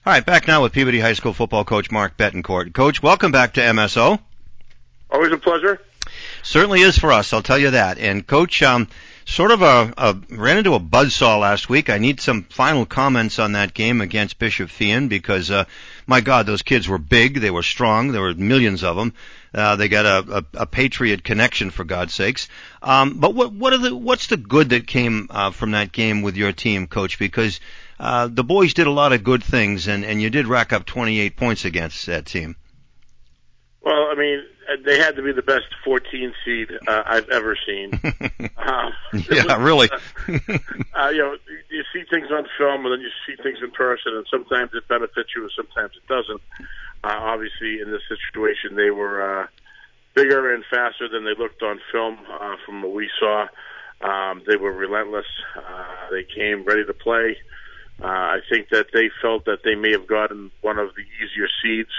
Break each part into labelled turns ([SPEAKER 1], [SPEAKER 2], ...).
[SPEAKER 1] All right, back now with Peabody High School football coach Mark Betancourt. Coach, welcome back to MSO.
[SPEAKER 2] Always a pleasure.
[SPEAKER 1] Certainly is for us, I'll tell you that. And Coach, sort of ran into a buzzsaw last week. I need some final comments on that game against Bishop Feehan because, my God, those kids were big, they were strong, there were millions of them. They got a Patriot connection, for God's sakes. But what's the good that came from that game with your team, Coach? Because the boys did a lot of good things, and you did rack up 28 points against that team.
[SPEAKER 2] Well, I mean, they had to be the best 14 seed I've ever seen.
[SPEAKER 1] Really.
[SPEAKER 2] You see things on film, and then you see things in person, and sometimes it benefits you, and sometimes it doesn't. Obviously, in this situation, they were bigger and faster than they looked on film from what we saw. They were relentless. They came ready to play. I think that they felt that they may have gotten one of the easier seeds,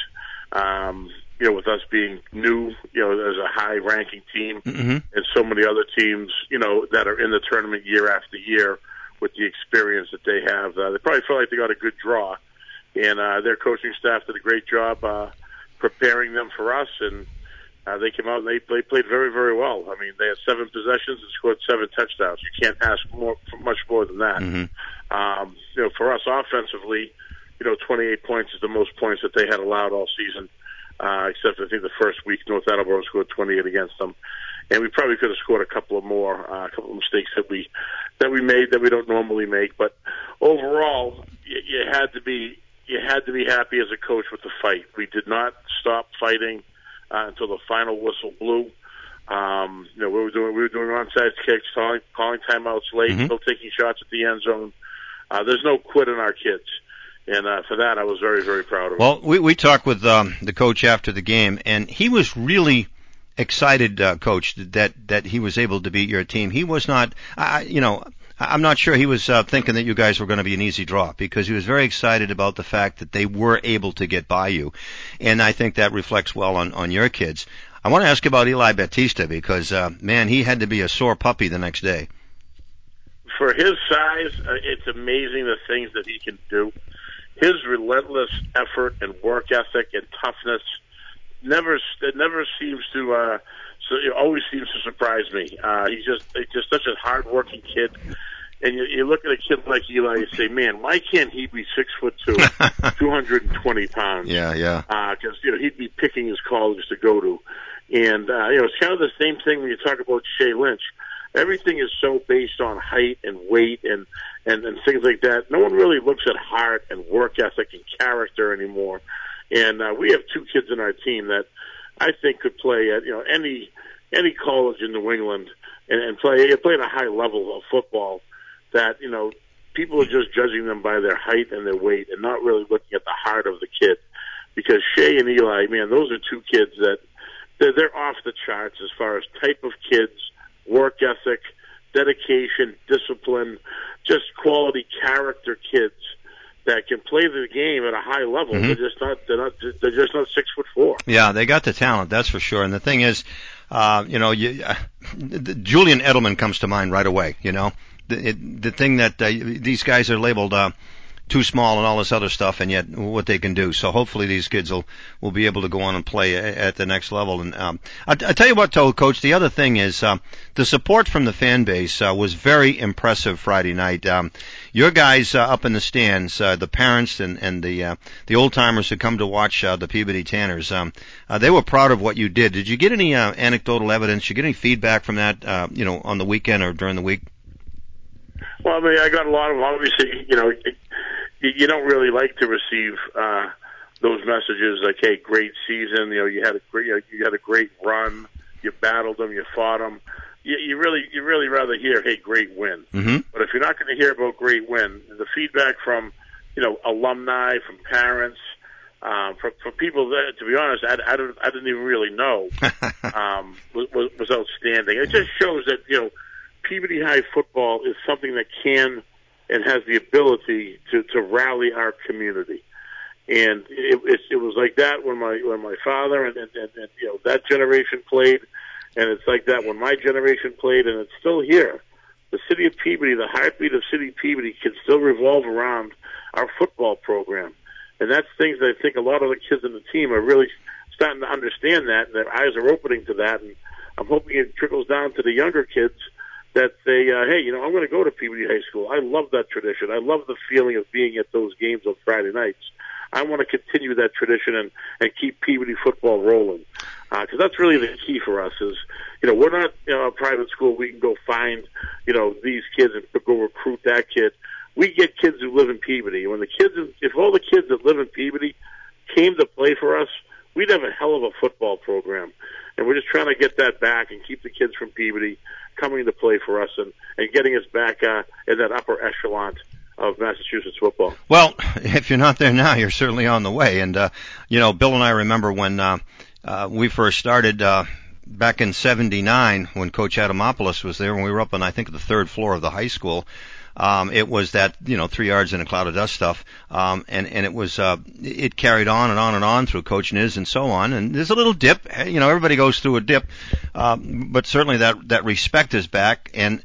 [SPEAKER 2] with us being new, as a high-ranking team, and so many other teams, that are in the tournament year after year with the experience that they have. They probably felt like they got a good draw, and their coaching staff did a great job preparing them for us, and they came out and they played very, very well. I mean, they had 7 possessions and scored 7 touchdowns. You can't ask much more than that. For us offensively, 28 points is the most points that they had allowed all season, except I think the first week North Attleboro scored 28 against them. And we probably could have scored a couple of more, a couple of mistakes that we made that we don't normally make. But overall, you had to be happy as a coach with the fight. We did not stop fighting until the final whistle blew. We were doing onside kicks, calling timeouts late, still taking shots at the end zone. There's no quit in our kids. And for that, I was very, very proud of him.
[SPEAKER 1] Well, we talked with the coach after the game, and he was really excited, Coach, that he was able to beat your team. He was not, I'm not sure he was thinking that you guys were going to be an easy draw, because he was very excited about the fact that they were able to get by you. And I think that reflects well on your kids. I want to ask about Eli Batista because, he had to be a sore puppy the next day.
[SPEAKER 2] For his size, it's amazing the things that he can do. His relentless effort and work ethic and toughness always seems to surprise me. He's just such a hard-working kid. And you look at a kid like Eli, you say, man, why can't he be 6'2", 220 pounds?
[SPEAKER 1] Yeah.
[SPEAKER 2] Because he'd be picking his college to go to. And it's kind of the same thing when you talk about Shea Lynch. Everything is so based on height and weight and things like that. No one really looks at heart and work ethic and character anymore. And we have 2 kids in our team that I think could play at any college in New England and play at a high level of football. That people are just judging them by their height and their weight and not really looking at the heart of the kid. Because Shea and Eli, man, those are 2 kids that they're off the charts as far as type of kids, work ethic, dedication, discipline, just quality character kids that can play the game at a high level. They're just not 6'4".
[SPEAKER 1] Yeah, they got the talent, that's for sure. And the thing is, Julian Edelman comes to mind right away. The thing that these guys are labeled too small and all this other stuff, and yet what they can do. So hopefully these kids will be able to go on and play at the next level. And I tell you what, Coach, the other thing is the support from the fan base was very impressive Friday night. Your guys up in the stands, the parents and the old timers who come to watch the Peabody Tanners, they were proud of what you did. Did you get any anecdotal evidence? Did you get any feedback from that, on the weekend or during the week?
[SPEAKER 2] Well, I mean, I got a lot of, obviously, you don't really like to receive those messages like, "Hey, great season. You had a great run. You battled them. You fought them." You really rather hear, "Hey, great win." But if you're not going to hear about great win, the feedback from alumni, from parents, from people that, to be honest, I didn't even really know was outstanding. It just shows that Peabody High football is something that can and has the ability to rally our community. And it was like that when my father and that generation played, and it's like that when my generation played, and it's still here. The city of Peabody, the heartbeat of City Peabody, can still revolve around our football program. And that's things that I think a lot of the kids in the team are really starting to understand that, and their eyes are opening to that. And I'm hoping it trickles down to the younger kids that say, hey, you know, I'm going to go to Peabody High School. I love that tradition. I love the feeling of being at those games on Friday nights. I want to continue that tradition and keep Peabody football rolling. Because that's really the key for us is, you know, we're not, you know, a private school. We can go find, you know, these kids and go recruit that kid. We get kids who live in Peabody. When the kids, if all the kids that live in Peabody came to play for us, we'd have a hell of a football program. And we're just trying to get that back and keep the kids from Peabody coming to play for us and getting us back in that upper echelon of Massachusetts football.
[SPEAKER 1] Well, if you're not there now, you're certainly on the way. And, you know, Bill and I remember when we first started back in '79 when Coach Adamopoulos was there, when we were up on, I think, the third floor of the high school. It was that, you know, 3 yards in a cloud of dust stuff. And it was, it carried on and on and on through Coach Niz and so on. And there's a little dip, you know, everybody goes through a dip. But certainly that respect is back. And,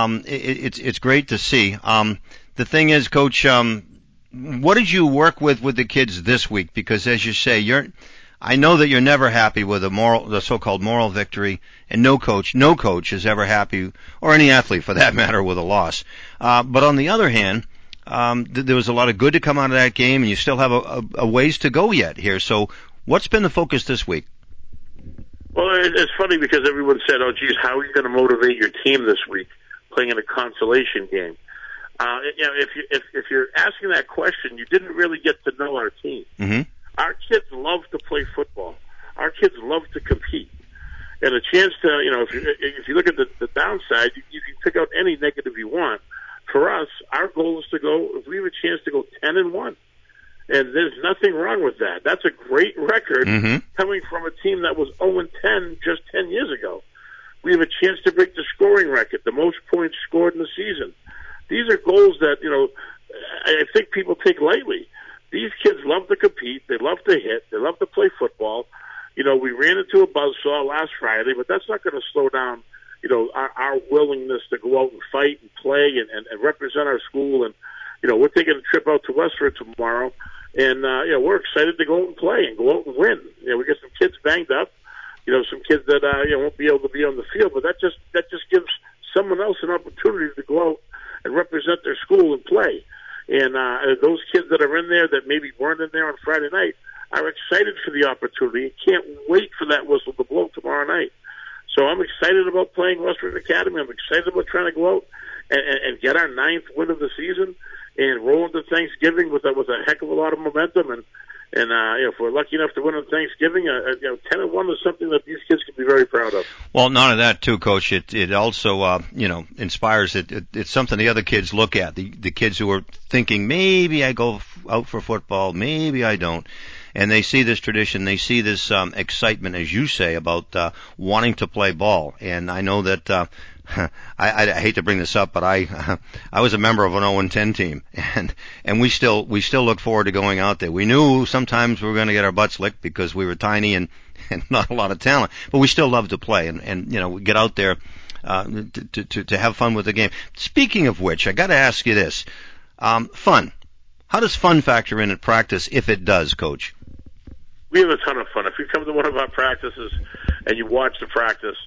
[SPEAKER 1] it's great to see. The thing is, Coach, what did you work with the kids this week? Because as you say, I know that you're never happy with the so-called moral victory, and no coach is ever happy, or any athlete for that matter, with a loss. But on the other hand, there was a lot of good to come out of that game, and you still have a ways to go yet here. So what's been the focus this week?
[SPEAKER 2] Well, it's funny because everyone said, oh, geez, how are you going to motivate your team this week playing in a consolation game? You know, if you're asking that question, you didn't really get to know our team.
[SPEAKER 1] Mm-hmm.
[SPEAKER 2] Our kids love to play football. Our kids love to compete. And a chance to, you know, if you look at the downside, you can pick out any negative you want. For us, our goal is to go, if we have a chance to go 10-1. And there's nothing wrong with that. That's a great record coming from a team that was 0-10 just 10 years ago. We have a chance to break the scoring record, the most points scored in the season. These are goals that, you know, I think people take lightly. These kids love to compete. They love to hit. They love to play football. You know, we ran into a buzzsaw last Friday, but that's not going to slow down, you know, our willingness to go out and fight and play and represent our school. And, you know, we're taking a trip out to Westford tomorrow, and, you know, we're excited to go out and play and go out and win. You know, we get some kids banged up, you know, some kids that, you know, won't be able to be on the field, but that just gives someone else an opportunity to go out and represent their school and play. And those kids that are in there that maybe weren't in there on Friday night are excited for the opportunity. Can't wait for that whistle to blow tomorrow night. So I'm excited about playing Westford Academy. I'm excited about trying to go out and get our 9th win of the season and roll into Thanksgiving with a heck of a lot of momentum. And you know, if we're lucky enough to win on Thanksgiving, you know, 10-1 is something that these kids can be very proud of.
[SPEAKER 1] Well, none of that too, Coach. It also, you know, inspires. It's something the other kids look at. The kids who are thinking, maybe I go out for football, maybe I don't. And they see this tradition, they see this excitement, as you say, about wanting to play ball. And I know that I hate to bring this up, but I was a member of an 0-10 team, and we still look forward to going out there. We knew sometimes we were going to get our butts licked because we were tiny and not a lot of talent, but we still love to play and you know, we get out there to have fun with the game. Speaking of which, I got to ask you this: fun. How does fun factor in at practice, if it does, Coach?
[SPEAKER 2] We have a ton of fun. If you come to one of our practices and you watch the practice,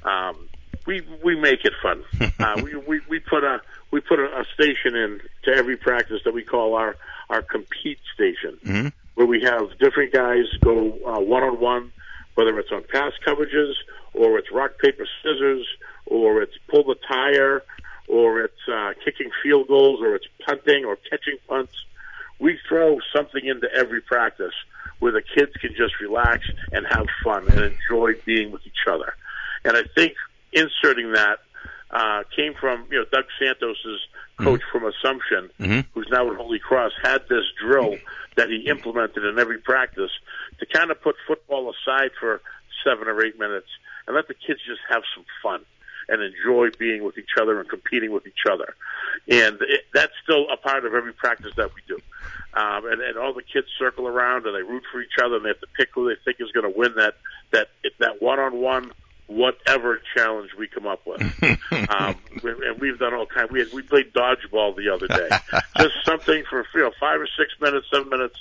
[SPEAKER 2] we make it fun. We put a station in to every practice that we call our compete station, where we have different guys go one-on-one, whether it's on pass coverages or it's rock, paper, scissors, or it's pull the tire, or it's kicking field goals, or it's punting or catching punts. We throw something into every practice where the kids can just relax and have fun and enjoy being with each other. And I think inserting that came from, you know, Doug Santos's coach from Assumption, who's now at Holy Cross, had this drill that he implemented in every practice to kind of put football aside for 7 or 8 minutes and let the kids just have some fun and enjoy being with each other and competing with each other. And that's still a part of every practice that we do. And all the kids circle around and they root for each other and they have to pick who they think is going to win that one-on-one whatever challenge we come up with. And we've done all kinds. We played dodgeball the other day. Just something for 5 or 6 minutes, 7 minutes,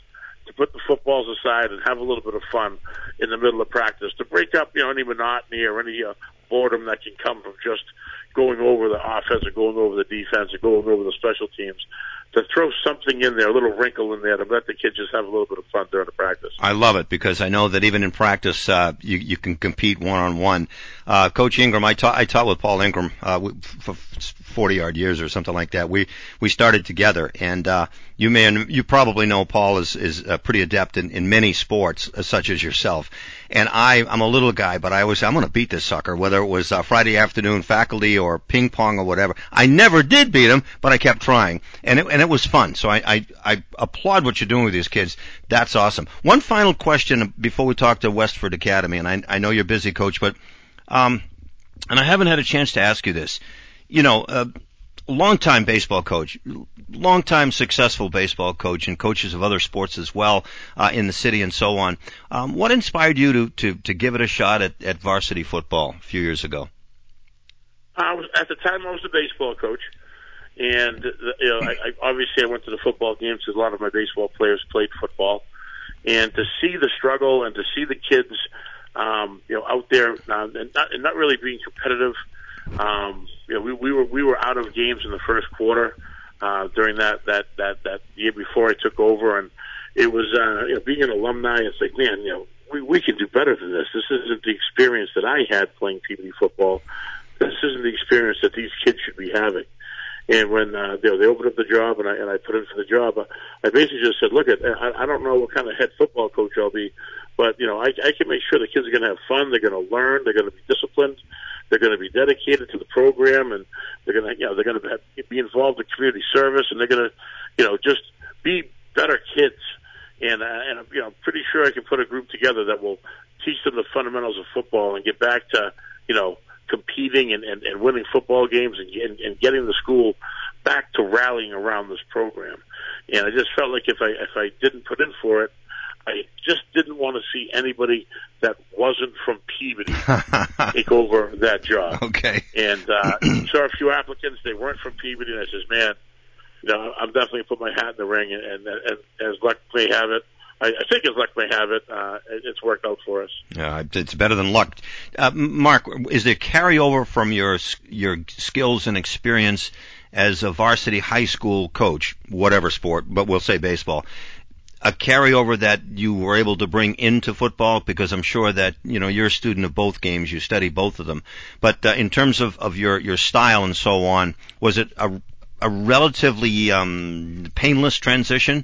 [SPEAKER 2] to put the footballs aside and have a little bit of fun in the middle of practice, to break up, any monotony or any boredom that can come from just going over the offense or going over the defense or going over the special teams, to throw something in there, a little wrinkle in there, to let the kids just have a little bit of fun during the practice.
[SPEAKER 1] I love it, because I know that even in practice, you can compete one-on-one. Coach Ingram, I taught with Paul Ingram for 40-odd years or something like that. We started together, and you probably know Paul is pretty adept in many sports, such as yourself. And I'm a little guy, but I'm going to beat this sucker, whether it was Friday afternoon faculty or ping pong or whatever. I never did beat him, but I kept trying, and it was fun. So I applaud what you're doing with these kids. That's awesome. One final question before we talk to Westford Academy, and I know you're busy, Coach, but and I haven't had a chance to ask you this. Long-time baseball coach, long-time successful baseball coach, and coaches of other sports as well in the city and so on. What inspired you to give it a shot at varsity football a few years ago?
[SPEAKER 2] At the time, I was a baseball coach, and I obviously I went to the football games because a lot of my baseball players played football, and to see the struggle and to see the kids, out there and not really being competitive. We were out of games in the first quarter during that year before I took over, and it was being an alumni. It's like, man, we can do better than this. This isn't the experience that I had playing Peabody football. This isn't the experience that these kids should be having. And when they opened up the job and I put in for the job, I basically just said, look, I don't know what kind of head football coach I'll be, but I can make sure the kids are going to have fun. They're going to learn. They're going to be disciplined. They're going to be dedicated to the program, and they're going to be involved in community service, and they're going to just be better kids. And I'm pretty sure I can put a group together that will teach them the fundamentals of football and get back to competing and winning football games and getting the school back to rallying around this program. And I just felt like if I didn't put in for it, I just didn't want to see anybody that wasn't from Peabody take over that job.
[SPEAKER 1] Okay.
[SPEAKER 2] And saw a few applicants. They weren't from Peabody, and I says, man, I'm definitely put my hat in the ring. And as luck may have it, I think as luck may have it, it's worked out for us.
[SPEAKER 1] Yeah, it's better than luck. Mark, is there carryover from your skills and experience as a varsity high school coach, whatever sport, but we'll say baseball, a carryover that you were able to bring into football? Because I'm sure that, you're a student of both games, you study both of them. But in terms of your style and so on, was it a relatively painless transition?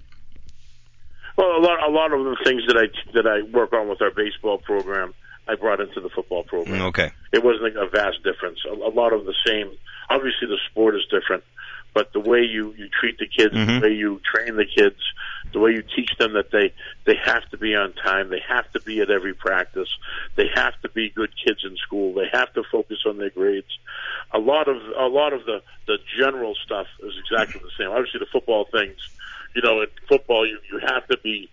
[SPEAKER 2] Well, a lot of the things that I work on with our baseball program, I brought into the football program.
[SPEAKER 1] Okay.
[SPEAKER 2] It wasn't a vast difference. A lot of the same. Obviously, the sport is different, but the way you treat the kids,
[SPEAKER 1] mm-hmm.
[SPEAKER 2] the way you train the kids, the way you teach them that they have to be on time, they have to be at every practice, they have to be good kids in school, they have to focus on their grades. A lot of the general stuff is exactly the same. Obviously, the football things. In football, you have to be,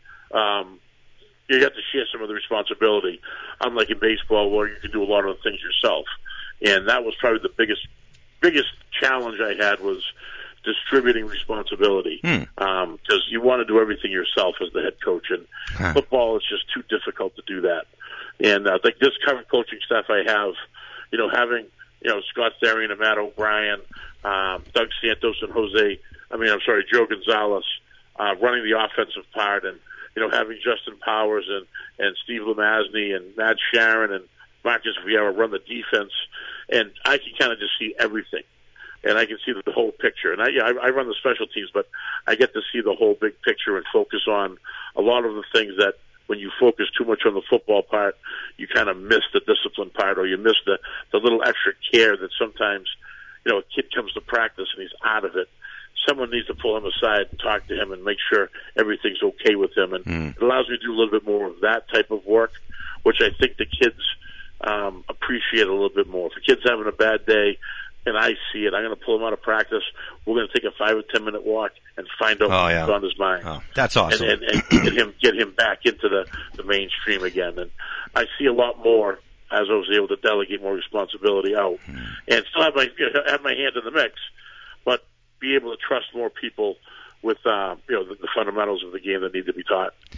[SPEAKER 2] you have to share some of the responsibility, unlike in baseball where you can do a lot of the things yourself. And that was probably the biggest challenge I had was distributing responsibility. Because you want to do everything yourself as the head coach, and football is just too difficult to do that. And I think this current coaching staff I have, having, Scott Therian and Matt O'Brien, Doug Santos and Joe Gonzalez, running the offensive part, and having Justin Powers and Steve Lemazny and Matt Sharon and Marcus Vieira run the defense, and I can kind of just see everything, and I can see the whole picture. And I run the special teams, but I get to see the whole big picture and focus on a lot of the things that when you focus too much on the football part, you kind of miss the discipline part, or you miss the little extra care that sometimes a kid comes to practice and he's out of it. Someone needs to pull him aside and talk to him and make sure everything's okay with him. And it allows me to do a little bit more of that type of work, which I think the kids appreciate a little bit more. If a kid's having a bad day and I see it, I'm going to pull him out of practice. We're going to take a 5 or 10 minute walk and find out what's on his mind.
[SPEAKER 1] Oh, that's awesome.
[SPEAKER 2] And get him back into the mainstream again. And I see a lot more as I was able to delegate more responsibility out and still have my hand in the mix, but be able to trust more people with the fundamentals of the game that need to be taught.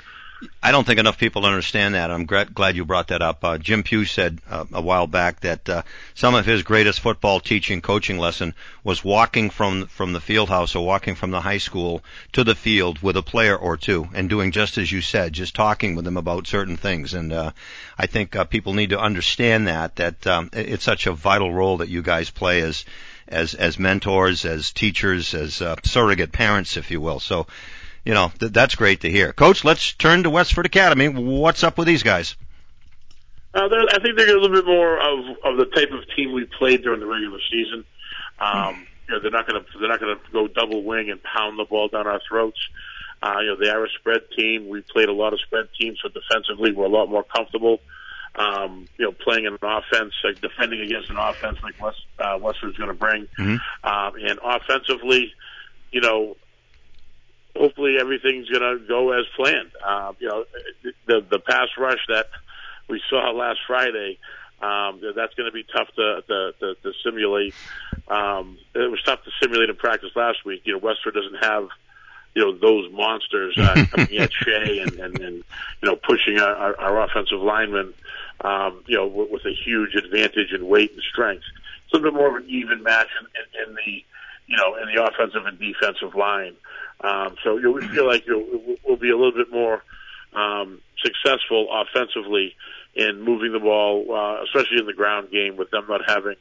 [SPEAKER 1] I don't think enough people understand that. I'm glad you brought that up. Jim Pugh said a while back that some of his greatest football teaching, coaching lesson was walking from the field house or walking from the high school to the field with a player or two and doing just as you said, just talking with them about certain things. And I think people need to understand that it's such a vital role that you guys play as mentors, as teachers, as surrogate parents, if you will. So, that's great to hear. Coach, let's turn to Westford Academy. What's up with these guys?
[SPEAKER 2] I think they're a little bit more of the type of team we played during the regular season. They're not going to go double wing and pound the ball down our throats. They are a spread team. We played a lot of spread teams, so defensively we're a lot more comfortable. Playing an offense, like defending against an offense like Westford's going to bring. Mm-hmm. And offensively, hopefully everything's going to go as planned. The pass rush that we saw last Friday, that's going to be tough to simulate. It was tough to simulate in practice last week. Westford doesn't have, those monsters coming at Shea and pushing our offensive linemen, with a huge advantage in weight and strength. It's a little bit more of an even match in the offensive and defensive line. So we feel like we'll be a little bit more successful offensively in moving the ball, especially in the ground game, with them not having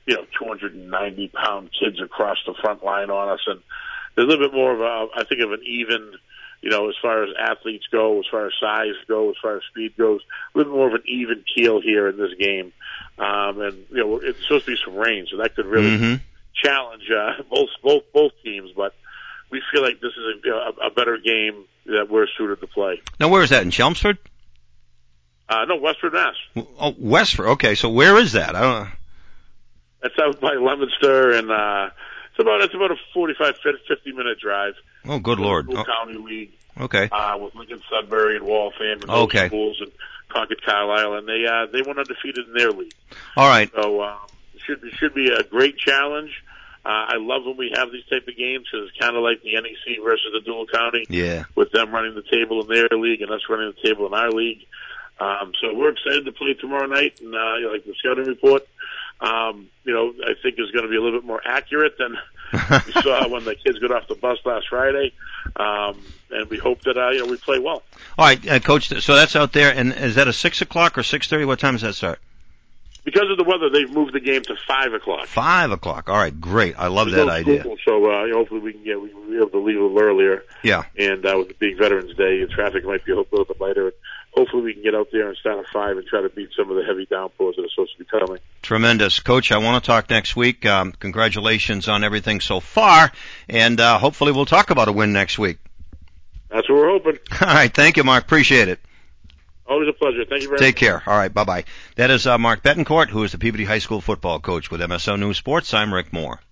[SPEAKER 2] 290-pound kids across the front line on us. And there's a little bit more of an even, as far as athletes go, as far as size go, as far as speed goes, a little more of an even keel here in this game. And it's supposed to be some rain, so that could really challenge both teams. But we feel like this is a better game that we're suited to play.
[SPEAKER 1] Now, where is that, in Chelmsford?
[SPEAKER 2] No, Westford, Mass.
[SPEAKER 1] Oh, Westford. Okay, so where is that? I don't know.
[SPEAKER 2] That's out by Leominster, and it's about a 45, 50-minute drive.
[SPEAKER 1] Oh, good Lord.
[SPEAKER 2] County League.
[SPEAKER 1] Okay.
[SPEAKER 2] With Lincoln Sudbury and Waltham and those schools and Concord Carlisle, and they went undefeated in their league.
[SPEAKER 1] All right.
[SPEAKER 2] So it should be a great challenge. I love when we have these type of games because it's kind of like the NEC versus the Dual County.
[SPEAKER 1] Yeah. With
[SPEAKER 2] them running the table in their league and us running the table in our league. So we're excited to play tomorrow night, and like the scouting report, I think is going to be a little bit more accurate than we saw when the kids got off the bus last Friday. And we hope that we play well.
[SPEAKER 1] All right, Coach. So that's out there, and is that a 6 o'clock or 6:30? What time does that start?
[SPEAKER 2] Because of the weather, they've moved the game to 5 o'clock.
[SPEAKER 1] 5 o'clock. All right, great. I love that idea.
[SPEAKER 2] So hopefully we can be able to leave a little earlier.
[SPEAKER 1] Yeah.
[SPEAKER 2] And with it being Veterans Day, the traffic might be a little bit lighter. Hopefully we can get out there and start at 5 and try to beat some of the heavy downpours that are supposed to be coming.
[SPEAKER 1] Tremendous. Coach, I want to talk next week. Congratulations on everything so far, and hopefully we'll talk about a win next week.
[SPEAKER 2] That's what we're hoping.
[SPEAKER 1] All right. Thank you, Mark. Appreciate it.
[SPEAKER 2] Always a pleasure. Thank you very much.
[SPEAKER 1] Take care. All right. Bye-bye. That is Mark Betancourt, who is the Peabody High School football coach with MSO News Sports. I'm Rick Moore.